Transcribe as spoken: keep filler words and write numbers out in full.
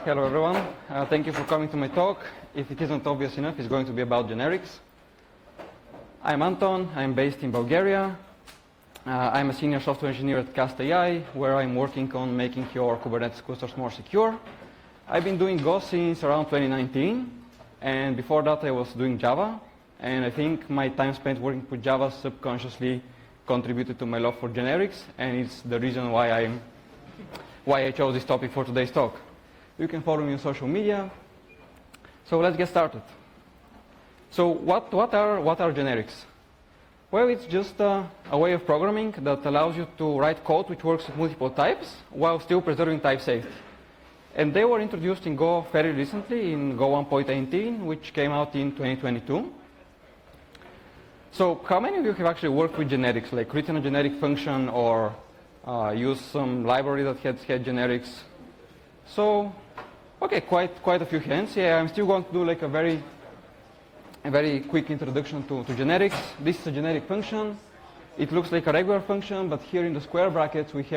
Hello everyone. Uh, thank you for coming to my talk. If it isn't obvious enough, it's going to be about generics. I'm Anton. I'm based in Bulgaria. Uh, I'm a senior software engineer at Cast A I, where I'm working on making your Kubernetes clusters more secure. I've been doing Go since around twenty nineteen, and before that I was doing Java. And I think my time spent working with Java subconsciously contributed to my love for generics, and it's the reason why I'm why I chose this topic for today's talk. You can follow me on social media. So let's get started. So what, what, are, what are generics? Well, it's just a, a way of programming that allows you to write code which works with multiple types while still preserving type safety. And they were introduced in Go very recently in Go one point eighteen, which came out in twenty twenty-two. So how many of you have actually worked with generics, like written a generic function or uh, used some library that had, had generics? So, okay, quite, quite a few hands. Yeah, I'm still going to do like a very, a very quick introduction to, to generics. This is a generic function. It looks like a regular function, but here in the square brackets we have